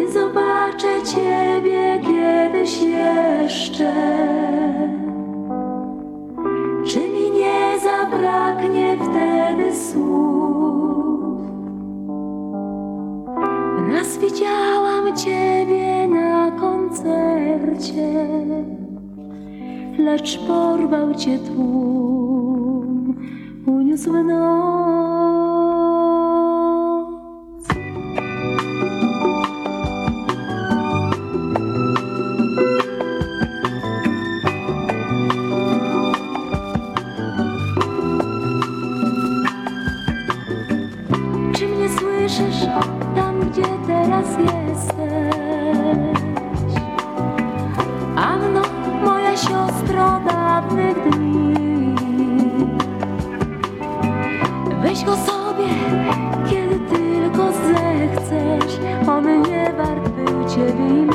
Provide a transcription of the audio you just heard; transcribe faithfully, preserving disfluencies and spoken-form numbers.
zobaczę Ciebie kiedyś jeszcze, czy mi nie zabraknie wtedy słów? Raz widziałam Ciebie na koncercie, lecz porwał Cię tłum, uniósł w noc. Czy mnie słyszysz tam, gdzie teraz jesteś? Anno, moja siostro dawnych dni, weź go sobie, kiedy tylko zechcesz, on nie wart był Ciebie.